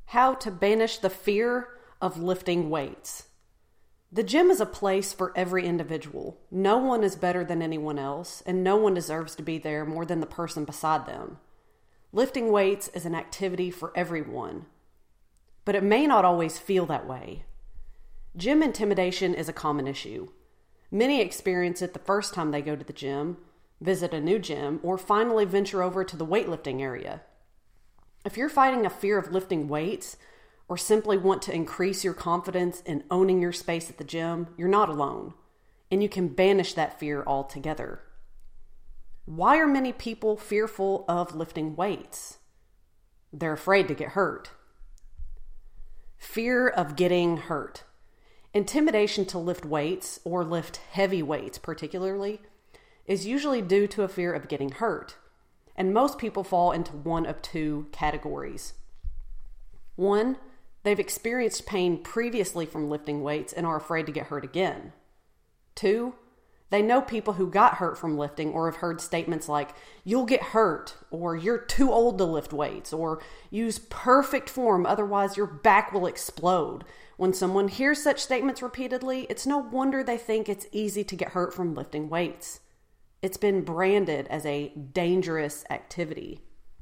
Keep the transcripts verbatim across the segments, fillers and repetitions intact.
How to banish the fear of lifting weights. The gym is a place for every individual. No one is better than anyone else, and no one deserves to be there more than the person beside them. Lifting weights is an activity for everyone, but it may not always feel that way. Gym intimidation is a common issue. Many experience it the first time they go to the gym, visit a new gym, or finally venture over to the weightlifting area. If you're fighting a fear of lifting weights, or simply want to increase your confidence in owning your space at the gym, you're not alone, and you can banish that fear altogether. Why are many people fearful of lifting weights? They're afraid to get hurt. Fear of getting hurt. Intimidation to lift weights, or lift heavy weights particularly, is usually due to a fear of getting hurt, and most people fall into one of two categories. One, they've experienced pain previously from lifting weights and are afraid to get hurt again. Two, they know people who got hurt from lifting or have heard statements like, "You'll get hurt," or "You're too old to lift weights," or "Use perfect form, otherwise your back will explode." When someone hears such statements repeatedly, it's no wonder they think it's easy to get hurt from lifting weights. It's been branded as a dangerous activity.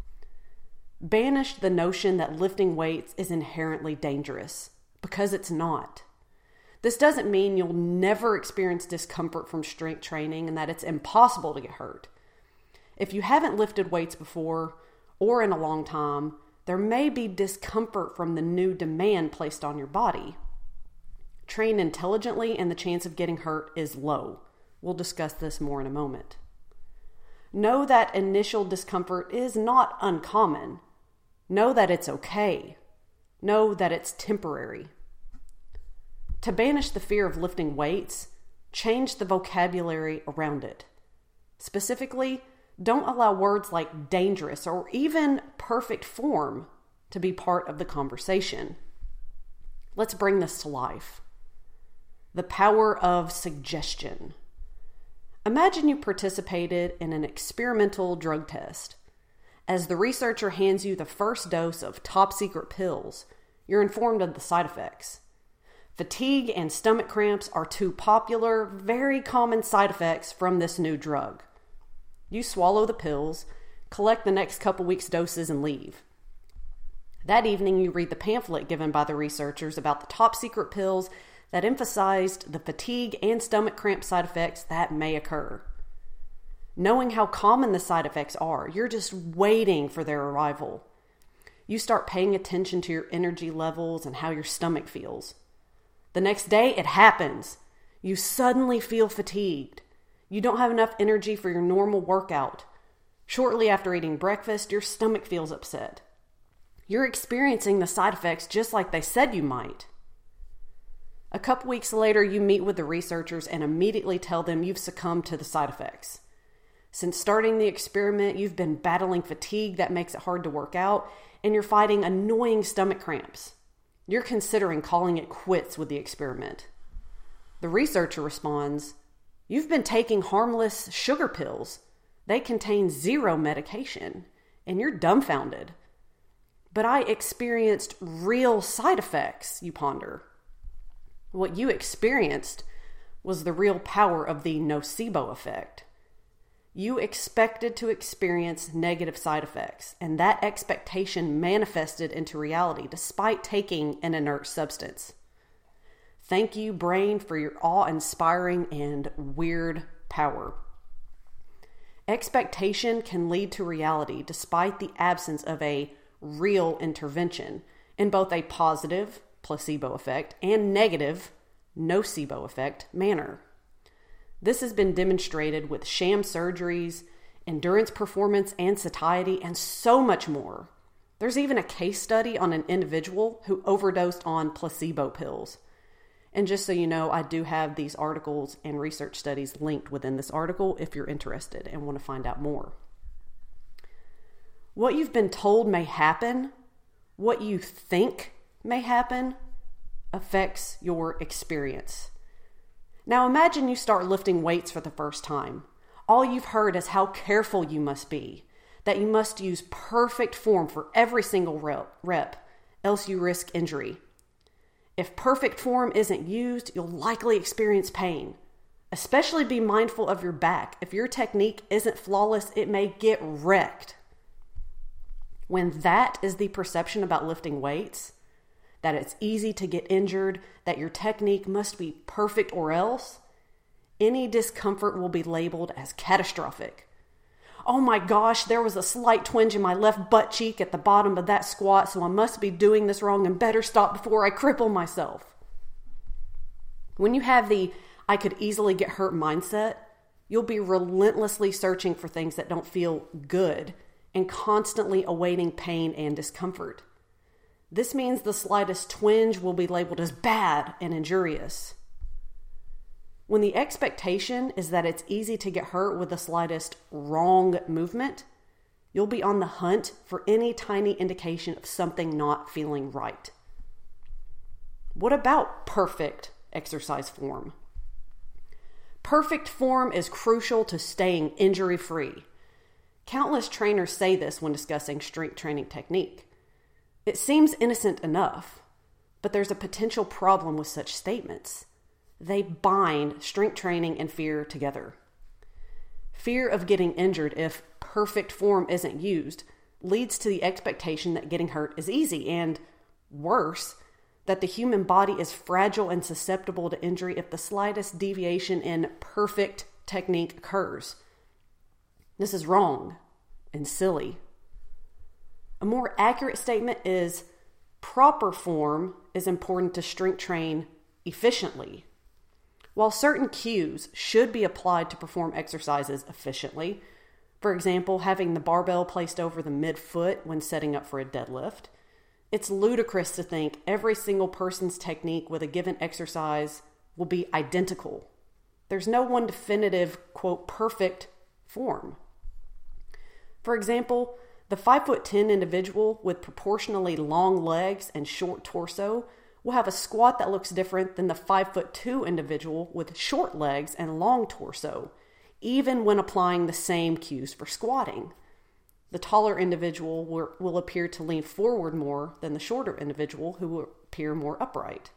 Banish the notion that lifting weights is inherently dangerous, because it's not. This doesn't mean you'll never experience discomfort from strength training and that it's impossible to get hurt. If you haven't lifted weights before or in a long time, there may be discomfort from the new demand placed on your body. Train intelligently and the chance of getting hurt is low. We'll discuss this more in a moment. Know that initial discomfort is not uncommon. Know that it's okay. Know that it's temporary. To banish the fear of lifting weights, change the vocabulary around it. Specifically, don't allow words like dangerous or even perfect form to be part of the conversation. Let's bring this to life. The power of suggestion. Imagine you participated in an experimental drug test. As the researcher hands you the first dose of top secret pills, you're informed of the side effects. Fatigue and stomach cramps are two popular, very common side effects from this new drug. You swallow the pills, collect the next couple weeks' doses, and leave. That evening, you read the pamphlet given by the researchers about the top secret pills that emphasized the fatigue and stomach cramp side effects that may occur. Knowing how common the side effects are, you're just waiting for their arrival. You start paying attention to your energy levels and how your stomach feels. The next day, it happens. You suddenly feel fatigued. You don't have enough energy for your normal workout. Shortly after eating breakfast, your stomach feels upset. You're experiencing the side effects just like they said you might. A couple weeks later, you meet with the researchers and immediately tell them you've succumbed to the side effects. Since starting the experiment, you've been battling fatigue that makes it hard to work out, and you're fighting annoying stomach cramps. You're considering calling it quits with the experiment. The researcher responds, "You've been taking harmless sugar pills. They contain zero medication, and you're dumbfounded." "But I experienced real side effects," you ponder. What you experienced was the real power of the nocebo effect. You expected to experience negative side effects, and that expectation manifested into reality despite taking an inert substance. Thank you, brain, for your awe-inspiring and weird power. Expectation can lead to reality despite the absence of a real intervention in both a positive, placebo effect, and negative, nocebo effect manner. This has been demonstrated with sham surgeries, endurance performance and satiety, and so much more. There's even a case study on an individual who overdosed on placebo pills. And just so you know, I do have these articles and research studies linked within this article if you're interested and want to find out more. What you've been told may happen, what you think may happen, affects your experience. Now imagine you start lifting weights for the first time. All you've heard is how careful you must be, that you must use perfect form for every single rep, else you risk injury. If perfect form isn't used, you'll likely experience pain. Especially be mindful of your back. If your technique isn't flawless, it may get wrecked. When that is the perception about lifting weights, that it's easy to get injured, that your technique must be perfect or else, any discomfort will be labeled as catastrophic. Oh my gosh, there was a slight twinge in my left butt cheek at the bottom of that squat, so I must be doing this wrong and better stop before I cripple myself. When you have the I could easily get hurt mindset, you'll be relentlessly searching for things that don't feel good and constantly awaiting pain and discomfort. This means the slightest twinge will be labeled as bad and injurious. When the expectation is that it's easy to get hurt with the slightest wrong movement, you'll be on the hunt for any tiny indication of something not feeling right. What about perfect exercise form? Perfect form is crucial to staying injury-free. Countless trainers say this when discussing strength training technique. It seems innocent enough, but there's a potential problem with such statements. They bind strength training and fear together. Fear of getting injured if perfect form isn't used leads to the expectation that getting hurt is easy, and worse, that the human body is fragile and susceptible to injury if the slightest deviation in perfect technique occurs. This is wrong and silly. A more accurate statement is proper form is important to strength train efficiently. While certain cues should be applied to perform exercises efficiently, for example, having the barbell placed over the midfoot when setting up for a deadlift, it's ludicrous to think every single person's technique with a given exercise will be identical. There's no one definitive, quote, perfect form. For example, the five foot ten individual with proportionally long legs and short torso will have a squat that looks different than the five foot two individual with short legs and long torso, even when applying the same cues for squatting. The taller individual will, will appear to lean forward more than the shorter individual, who will appear more upright.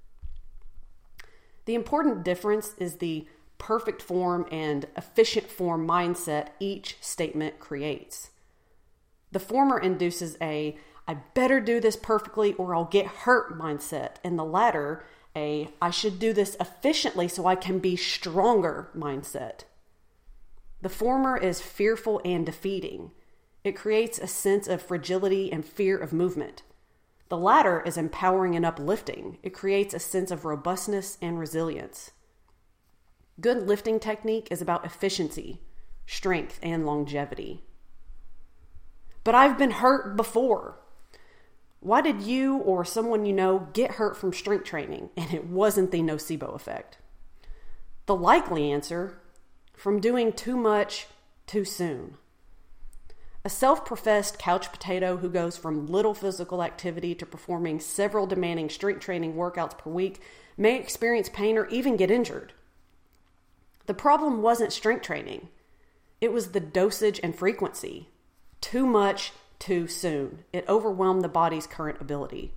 The important difference is the perfect form and efficient form mindset each statement creates. The former induces a I better do this perfectly or I'll get hurt mindset, and the latter a I should do this efficiently so I can be stronger mindset. The former is fearful and defeating. It creates a sense of fragility and fear of movement. The latter is empowering and uplifting. It creates a sense of robustness and resilience. Good lifting technique is about efficiency, strength, and longevity. But I've been hurt before. Why did you or someone you know get hurt from strength training and it wasn't the nocebo effect? The likely answer, from doing too much too soon. A self-professed couch potato who goes from little physical activity to performing several demanding strength training workouts per week may experience pain or even get injured. The problem wasn't strength training. It was the dosage and frequency. Too much, too soon. It overwhelmed the body's current ability.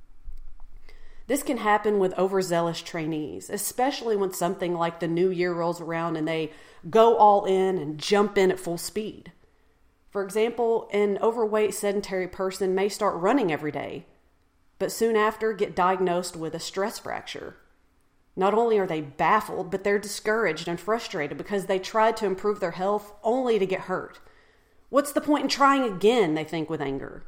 This can happen with overzealous trainees, especially when something like the new year rolls around and they go all in and jump in at full speed. For example, an overweight sedentary person may start running every day, but soon after get diagnosed with a stress fracture. Not only are they baffled, but they're discouraged and frustrated because they tried to improve their health only to get hurt. What's the point in trying again, they think with anger.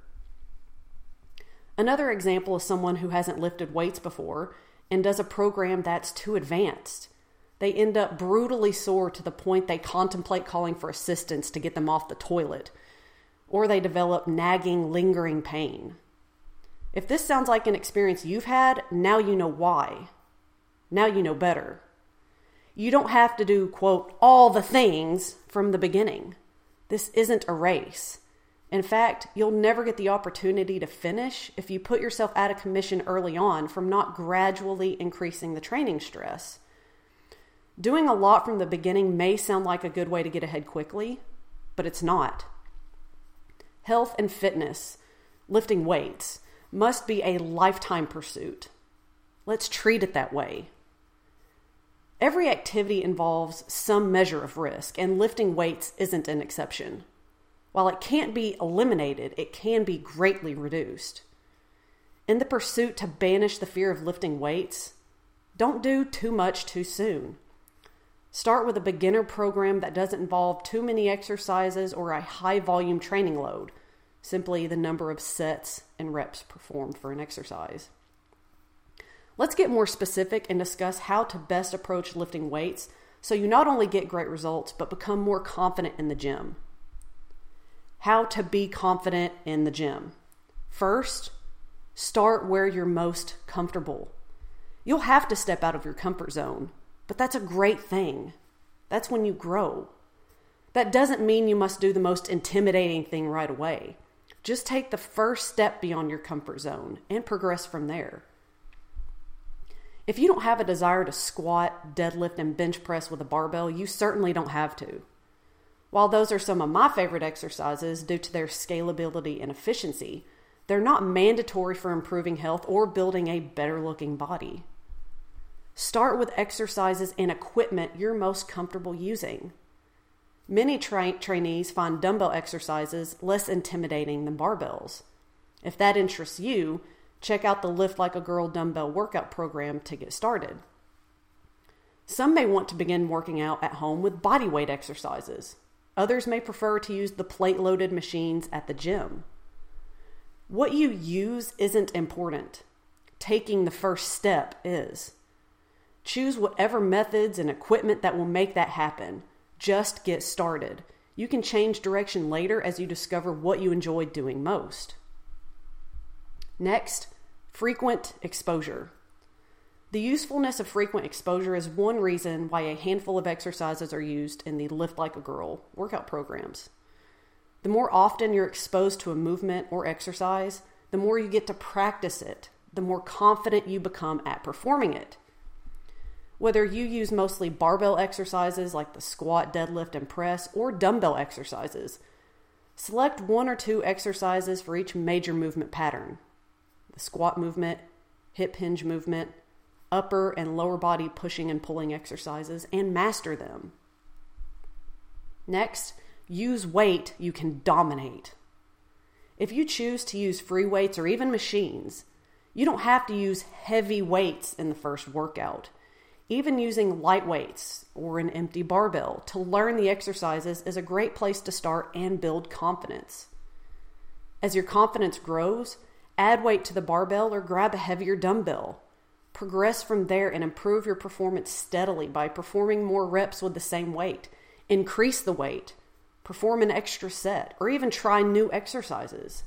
Another example is someone who hasn't lifted weights before and does a program that's too advanced. They end up brutally sore to the point they contemplate calling for assistance to get them off the toilet, or they develop nagging, lingering pain. If this sounds like an experience you've had, now you know why. Now you know better. You don't have to do, quote, all the things from the beginning. This isn't a race. In fact, you'll never get the opportunity to finish if you put yourself out of commission early on from not gradually increasing the training stress. Doing a lot from the beginning may sound like a good way to get ahead quickly, but it's not. Health and fitness, lifting weights, must be a lifetime pursuit. Let's treat it that way. Every activity involves some measure of risk, and lifting weights isn't an exception. While it can't be eliminated, it can be greatly reduced. In the pursuit to banish the fear of lifting weights, don't do too much too soon. Start with a beginner program that doesn't involve too many exercises or a high volume training load, simply the number of sets and reps performed for an exercise. Let's get more specific and discuss how to best approach lifting weights so you not only get great results, but become more confident in the gym. How to be confident in the gym. First, start where you're most comfortable. You'll have to step out of your comfort zone, but that's a great thing. That's when you grow. That doesn't mean you must do the most intimidating thing right away. Just take the first step beyond your comfort zone and progress from there. If you don't have a desire to squat, deadlift, and bench press with a barbell, you certainly don't have to. While those are some of my favorite exercises due to their scalability and efficiency, they're not mandatory for improving health or building a better-looking body. Start with exercises and equipment you're most comfortable using. Many tra- trainees find dumbbell exercises less intimidating than barbells. If that interests you, check out the Lift Like a Girl dumbbell workout program to get started. Some may want to begin working out at home with bodyweight exercises. Others may prefer to use the plate-loaded machines at the gym. What you use isn't important. Taking the first step is. Choose whatever methods and equipment that will make that happen. Just get started. You can change direction later as you discover what you enjoy doing most. Next, frequent exposure. The usefulness of frequent exposure is one reason why a handful of exercises are used in the Lift Like a Girl workout programs. The more often you're exposed to a movement or exercise, the more you get to practice it, the more confident you become at performing it. Whether you use mostly barbell exercises like the squat, deadlift, and press, or dumbbell exercises, select one or two exercises for each major movement pattern. The squat movement, hip hinge movement, upper and lower body pushing and pulling exercises, and master them. Next, use weight you can dominate. If you choose to use free weights or even machines, you don't have to use heavy weights in the first workout. Even using light weights or an empty barbell to learn the exercises is a great place to start and build confidence. As your confidence grows, add weight to the barbell or grab a heavier dumbbell. Progress from there and improve your performance steadily by performing more reps with the same weight. Increase the weight, perform an extra set, or even try new exercises.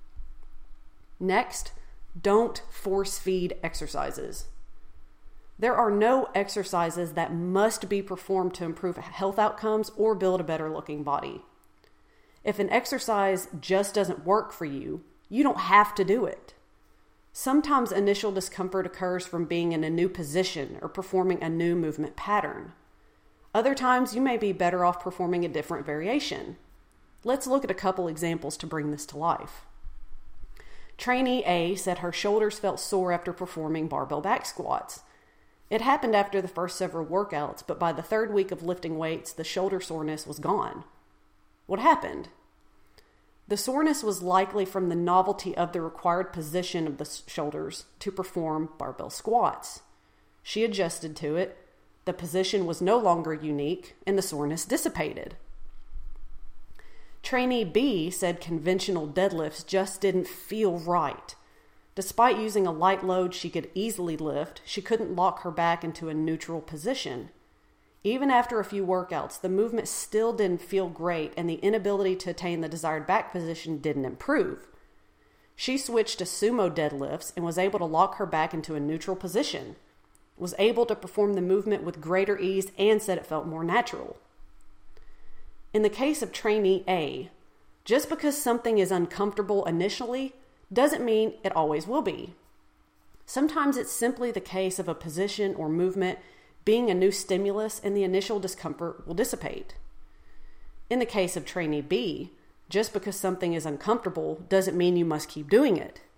Next, don't force feed exercises. There are no exercises that must be performed to improve health outcomes or build a better looking body. If an exercise just doesn't work for you, you don't have to do it. Sometimes initial discomfort occurs from being in a new position or performing a new movement pattern. Other times you may be better off performing a different variation. Let's look at a couple examples to bring this to life. Trainee A said her shoulders felt sore after performing barbell back squats. It happened after the first several workouts, but by the third week of lifting weights, the shoulder soreness was gone. What happened? The soreness was likely from the novelty of the required position of the shoulders to perform barbell squats. She adjusted to it, the position was no longer unique, and the soreness dissipated. Trainee B said conventional deadlifts just didn't feel right. Despite using a light load she could easily lift, she couldn't lock her back into a neutral position. Even after a few workouts, the movement still didn't feel great and the inability to attain the desired back position didn't improve. She switched to sumo deadlifts and was able to lock her back into a neutral position, was able to perform the movement with greater ease, and said it felt more natural. In the case of trainee A, just because something is uncomfortable initially doesn't mean it always will be. Sometimes it's simply the case of a position or movement being a new stimulus and the initial discomfort will dissipate. In the case of trainee B, just because something is uncomfortable doesn't mean you must keep doing it.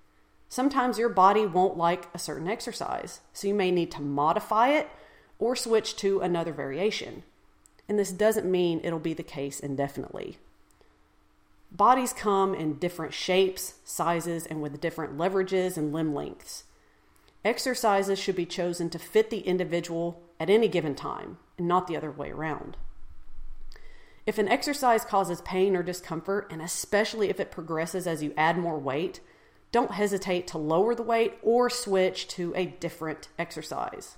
Sometimes your body won't like a certain exercise, so you may need to modify it or switch to another variation. And this doesn't mean it'll be the case indefinitely. Bodies come in different shapes, sizes, and with different leverages and limb lengths. Exercises should be chosen to fit the individual at any given time, and not the other way around. If an exercise causes pain or discomfort, and especially if it progresses as you add more weight, don't hesitate to lower the weight or switch to a different exercise.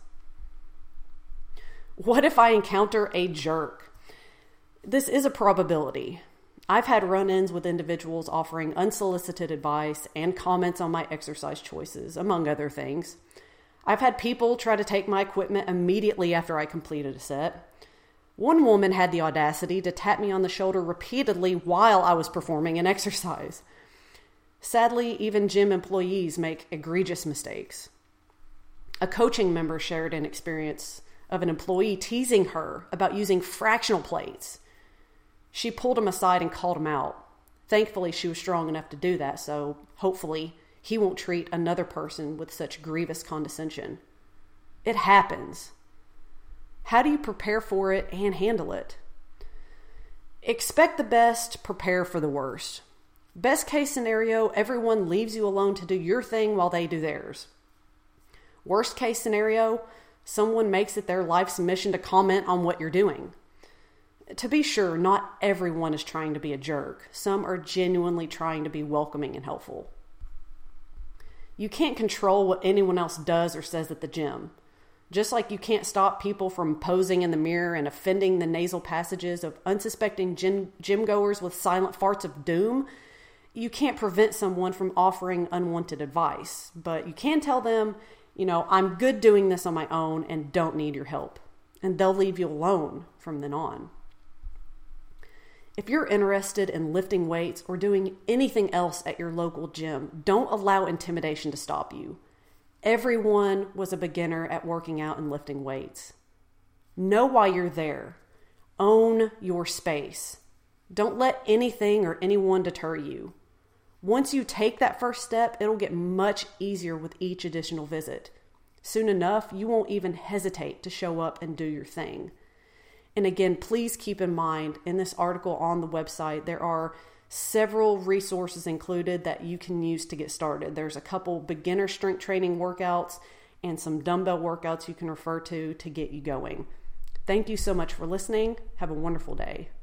What if I encounter a jerk? This is a probability. I've had run-ins with individuals offering unsolicited advice and comments on my exercise choices, among other things. I've had people try to take my equipment immediately after I completed a set. One woman had the audacity to tap me on the shoulder repeatedly while I was performing an exercise. Sadly, even gym employees make egregious mistakes. A coaching member shared an experience of an employee teasing her about using fractional plates. She pulled him aside and called him out. Thankfully, she was strong enough to do that, so hopefully he won't treat another person with such grievous condescension. It happens. How do you prepare for it and handle it? Expect the best, prepare for the worst. Best case scenario, everyone leaves you alone to do your thing while they do theirs. Worst case scenario, someone makes it their life's mission to comment on what you're doing. To be sure, not everyone is trying to be a jerk. Some are genuinely trying to be welcoming and helpful. You can't control what anyone else does or says at the gym. Just like you can't stop people from posing in the mirror and offending the nasal passages of unsuspecting gym, gym goers with silent farts of doom, you can't prevent someone from offering unwanted advice. But you can tell them, you know, I'm good doing this on my own and don't need your help. And they'll leave you alone from then on. If you're interested in lifting weights or doing anything else at your local gym, don't allow intimidation to stop you. Everyone was a beginner at working out and lifting weights. Know why you're there. Own your space. Don't let anything or anyone deter you. Once you take that first step, it'll get much easier with each additional visit. Soon enough, you won't even hesitate to show up and do your thing. And again, please keep in mind, in this article on the website, there are several resources included that you can use to get started. There's a couple beginner strength training workouts and some dumbbell workouts you can refer to to get you going. Thank you so much for listening. Have a wonderful day.